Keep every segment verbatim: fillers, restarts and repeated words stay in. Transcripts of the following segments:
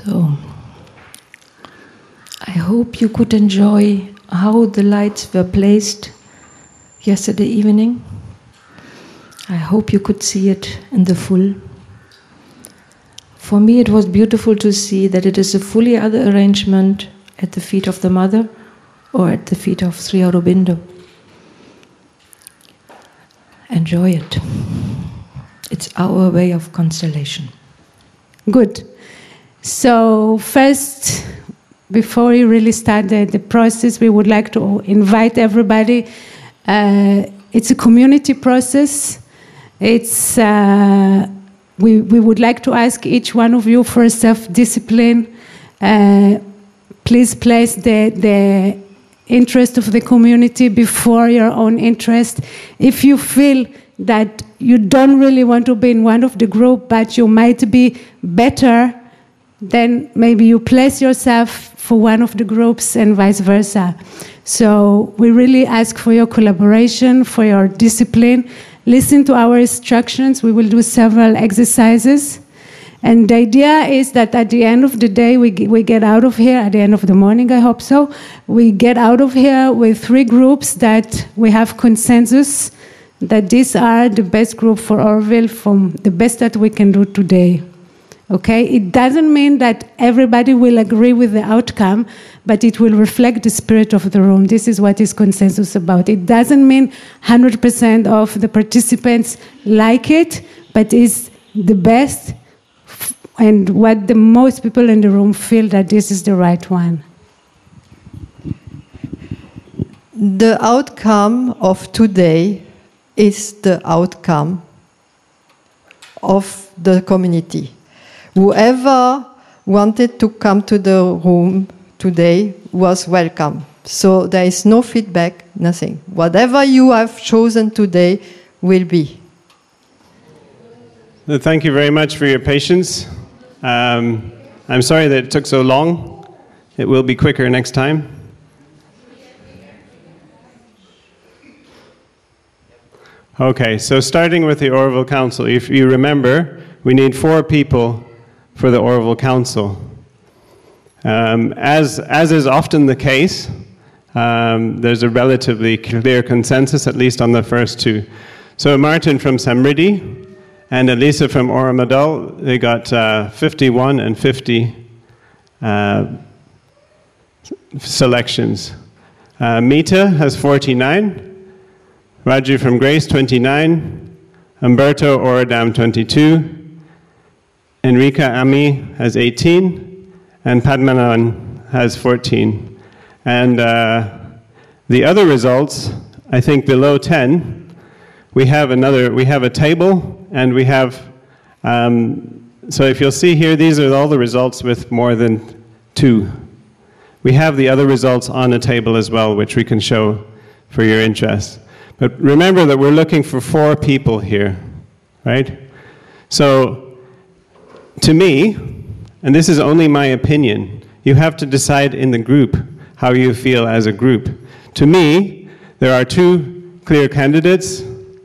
So, I hope you could enjoy how the lights were placed yesterday evening. I hope you could see it in the full. For me, it was beautiful to see that it is a fully other arrangement at the feet of the Mother or at the feet of Sri Aurobindo. Enjoy it. It's our way of constellation. Good. So first, before we really start the, the process, we would like to invite everybody. Uh, it's a community process. It's uh, we we would like to ask each one of you for self-discipline. Uh, please place the the interest of the community before your own interest. If you feel that you don't really want to be in one of the group, but you might be better, then maybe you place yourself for one of the groups and vice versa. So we really ask for your collaboration, for your discipline. Listen to our instructions. We will do several exercises. And the idea is that at the end of the day, we we get out of here, at the end of the morning, I hope so, we get out of here with three groups that we have consensus that these are the best group for Orville, from the best that we can do today. Okay? It doesn't mean that everybody will agree with the outcome, but it will reflect the spirit of the room. This is what is consensus about. It doesn't mean one hundred percent of the participants like it, but it's the best and what the most people in the room feel that this is the right one. The outcome of today is the outcome of the community. Whoever wanted to come to the room today was welcome. So there is no feedback, nothing. Whatever you have chosen today will be. Thank you very much for your patience. Um, I'm sorry that it took so long. It will be quicker next time. Okay, so starting with the Orville Council, if you remember, we need four people for the Orville Council. Um, as, as is often the case, um, there's a relatively clear consensus, at least on the first two. So Martin from Samriddhi and Elisa from Oromadal, they got uh, fifty-one and fifty uh, selections. Uh, Mita has forty-nine. Raju from Grace, twenty-nine. Umberto Oradam, twenty-two. Enrica Ami has eighteen. And Padmanabhan has fourteen. And uh, the other results, I think below ten, we have another, we have a table, and we have, um, so if you'll see here, these are all the results with more than two. We have the other results on a table as well, which we can show for your interest. But remember that we're looking for four people here, right? So, to me, and this is only my opinion, you have to decide in the group how you feel as a group. To me, there are two clear candidates.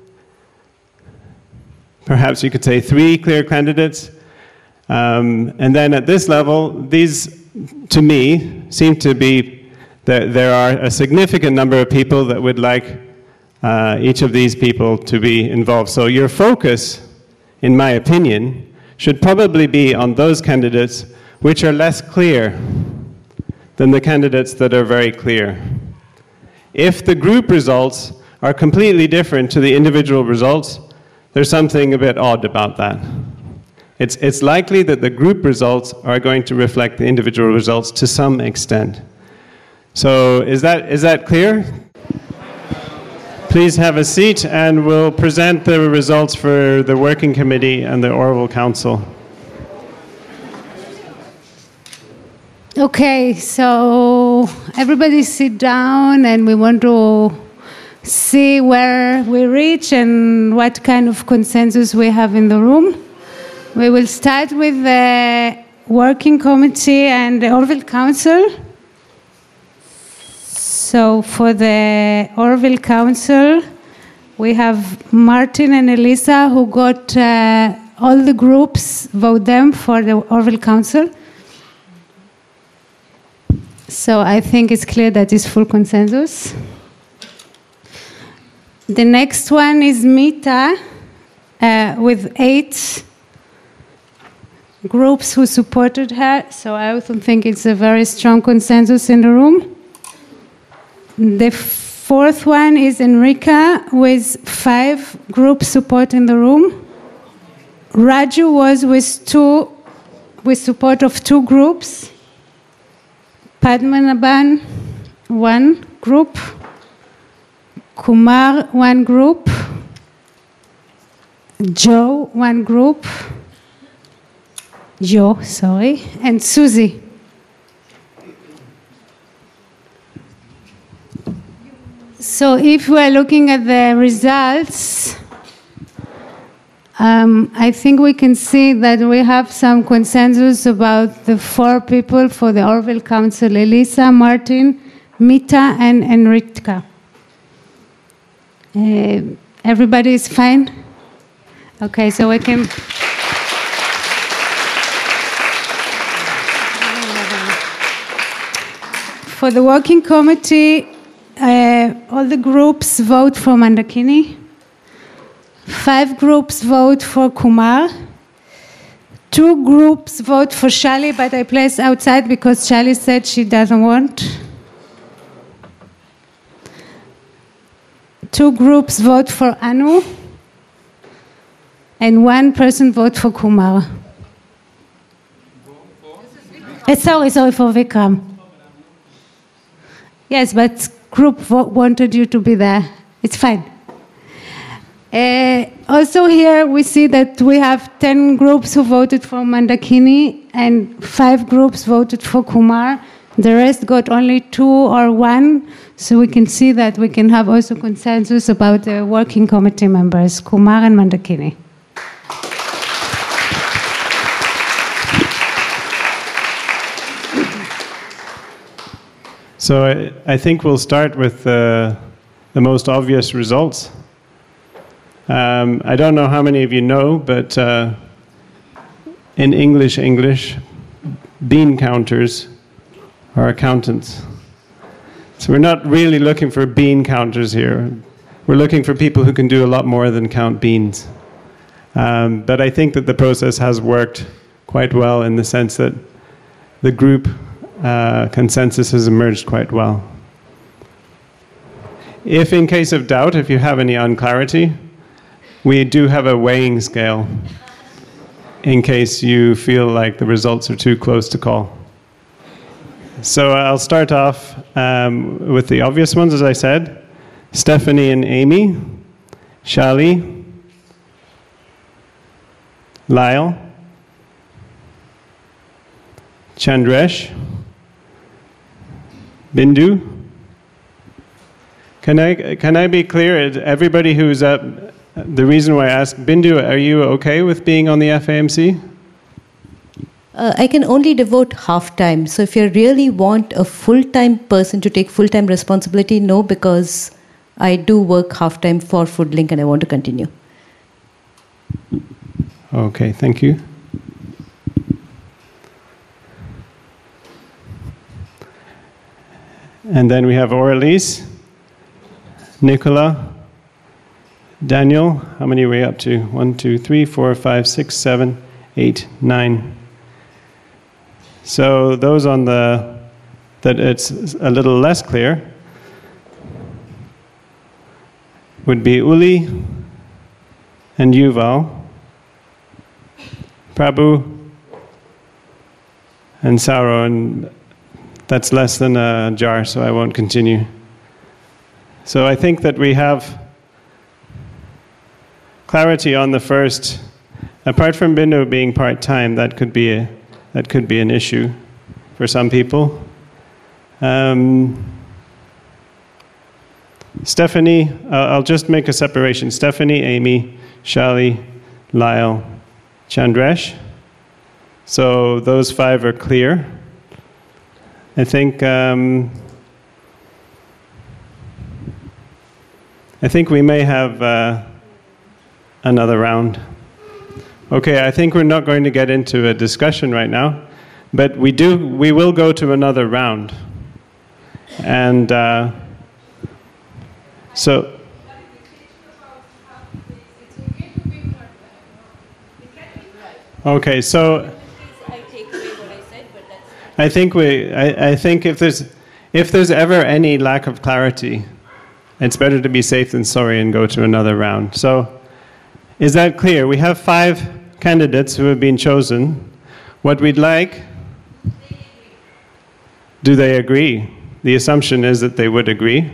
Perhaps you could say three clear candidates. Um, and then at this level, these, to me, seem to be that there are a significant number of people that would like Uh, each of these people to be involved. So your focus, in my opinion, should probably be on those candidates which are less clear than the candidates that are very clear. If the group results are completely different to the individual results, there's something a bit odd about that. It's, it's likely that the group results are going to reflect the individual results to some extent. So is that, is that clear? Please have a seat, and we'll present the results for the Working Committee and the Orville Council. Okay, so everybody sit down, and we want to see where we reach and what kind of consensus we have in the room. We will start with the Working Committee and the Orville Council. So for the Orville Council, we have Martin and Elisa, who got uh, all the groups vote them for the Orville Council. So I think it's clear that it's full consensus. The next one is Mita, uh, with eight groups who supported her. So I also think it's a very strong consensus in the room. The fourth one is Enrica with five groups supporting the room. Raju was with two, with support of two groups. Padmanabhan, one group. Kumar, one group. Joe, one group. Joe, sorry. And Susie. So if we are looking at the results, um, I think we can see that we have some consensus about the four people for the Orville Council: Elisa, Martin, Mita, and Enrica. Uh, everybody is fine? Okay, so we can... For the working committee, uh, all the groups vote for Mandakini. Five groups vote for Kumar. Two groups vote for Shali, but I placed outside because Shali said she doesn't want. Two groups vote for Anu. And one person vote for Kumar. Uh, sorry, sorry, for Vikram. Yes, but group vo- wanted you to be there. It's fine. Uh, also here we see that we have ten groups who voted for Mandakini and five groups voted for Kumar. The rest got only two or one, so we can see that we can have also consensus about the working committee members, Kumar and Mandakini. So I, I think we'll start with uh, the most obvious results. Um, I don't know how many of you know, but uh, in English, English, bean counters are accountants. So we're not really looking for bean counters here. We're looking for people who can do a lot more than count beans. Um, but I think that the process has worked quite well in the sense that the group uh, consensus has emerged quite well. If in case of doubt, if you have any unclarity, we do have a weighing scale in case you feel like the results are too close to call. So I'll start off um, with the obvious ones, as I said. Stephanie and Amy, Shali, Lyle, Chandresh, Bindu. Can I, can I be clear? Everybody who's up, the reason why I asked, Bindu, are you okay with being on the F A M C? Uh, I can only devote half time. So if you really want a full-time person to take full-time responsibility, no, because I do work half-time for Foodlink and I want to continue. Okay, thank you. And then we have Aurelise, Nicola, Daniel. How many are we up to? One, two, three, four, five, six, seven, eight, nine. So those on the, that it's a little less clear, would be Uli and Yuval, Prabhu and Sauro, and that's less than a jar, so I won't continue. So I think that we have clarity on the first. Apart from Bindu being part-time, that could be a, that could be an issue for some people. Um, Stephanie, uh, I'll just make a separation. Stephanie, Amy, Shali, Lyle, Chandresh. So those five are clear. I think um, I think we may have uh, another round. Okay, I think we're not going to get into a discussion right now, but we do we will go to another round. And uh, so... Okay, so... I think we. I, I think if there's, if there's ever any lack of clarity, it's better to be safe than sorry and go to another round. So, is that clear? We have five candidates who have been chosen. What we'd like. Do they agree? The assumption is that they would agree.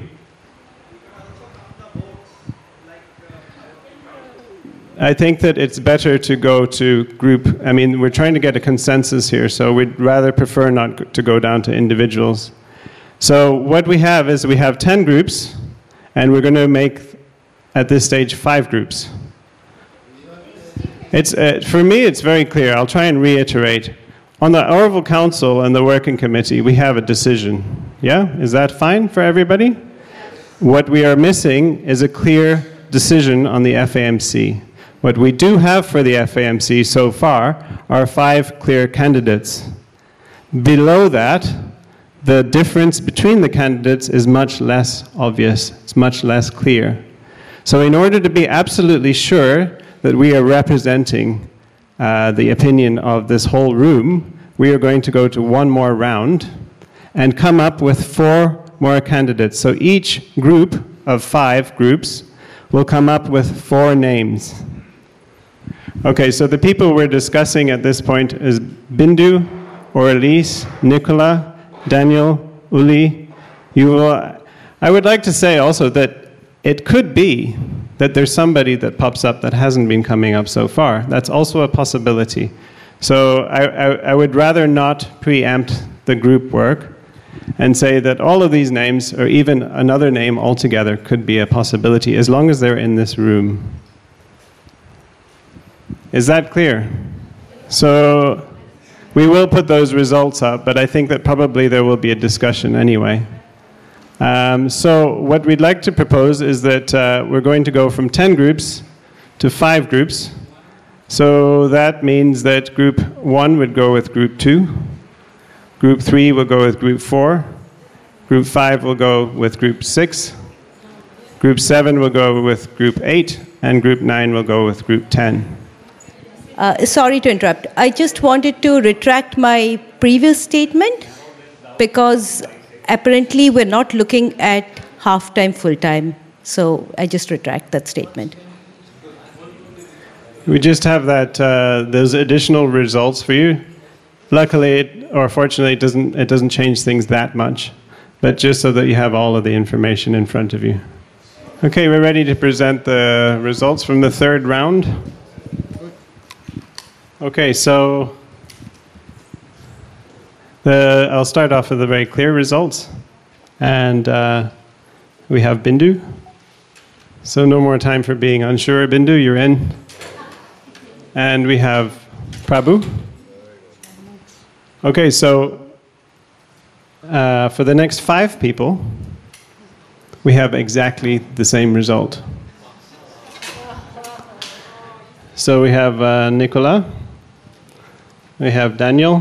I think that it's better to go to group. I mean, we're trying to get a consensus here, so we'd rather prefer not to go down to individuals. So what we have is we have ten groups, and we're going to make, at this stage, five groups. It's, uh, for me, it's very clear. I'll try and reiterate. On the Oroville Council and the Working Committee, we have a decision. Yeah? Is that fine for everybody? What we are missing is a clear decision on the F A M C. What we do have for the F A M C so far are five clear candidates. Below that, the difference between the candidates is much less obvious. It's much less clear. So in order to be absolutely sure that we are representing uh, the opinion of this whole room, we are going to go to one more round and come up with four more candidates. So each group of five groups will come up with four names. Okay, so the people we're discussing at this point is Bindu, Aurelise, Nicola, Daniel, Uli, Yuval. I would like to say also that it could be that there's somebody that pops up that hasn't been coming up so far. That's also a possibility. So I, I, I would rather not preempt the group work and say that all of these names, or even another name altogether, could be a possibility as long as they're in this room. Is that clear? So we will put those results up, but I think that probably there will be a discussion anyway. Um, so what we'd like to propose is that uh, we're going to go from ten groups to five groups. So that means that group one would go with group two, group three will go with group four, group five will go with group six, group seven will go with group eight, and group nine will go with group ten. Uh, sorry to interrupt. I just wanted to retract my previous statement because apparently we're not looking at half-time, full-time. So I just retract that statement. We just have that uh, those additional results for you. Luckily, it, or fortunately, it doesn't it doesn't change things that much, but just so that you have all of the information in front of you. Okay, we're ready to present the results from the third round. Okay, so the, I'll start off with the very clear results. And uh, we have Bindu. So no more time for being unsure. Bindu, you're in. And we have Prabhu. Okay, so uh, for the next five people, we have exactly the same result. So we have uh, Nicola. We have Daniel,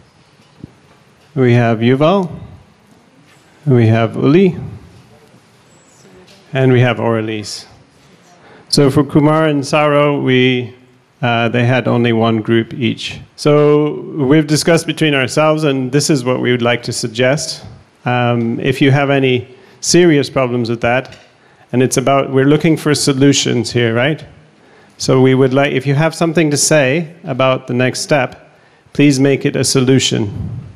we have Yuval, we have Uli, and we have Aurelise. So for Kumar and Saro, we, uh, they had only one group each. So we've discussed between ourselves, and this is what we would like to suggest. Um, if you have any serious problems with that, and it's about, we're looking for solutions here, right? So we would like, if you have something to say about the next step, please make it a solution.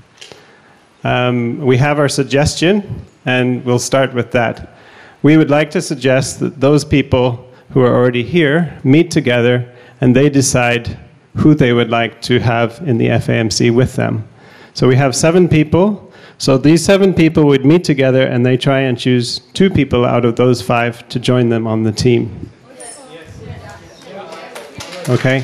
Um, we have our suggestion, and we'll start with that. We would like to suggest that those people who are already here meet together, and they decide who they would like to have in the F A M C with them. So we have seven people. So these seven people would meet together, and they try and choose two people out of those five to join them on the team. Okay?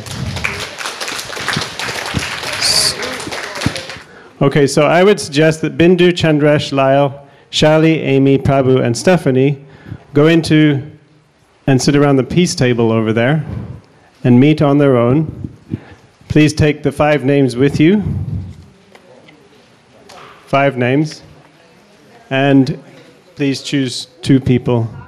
Okay, so I would suggest that Bindu, Chandresh, Lyle, Shali, Amy, Prabhu, and Stephanie go into and sit around the peace table over there and meet on their own. Please take the five names with you. Five names. And please choose two people.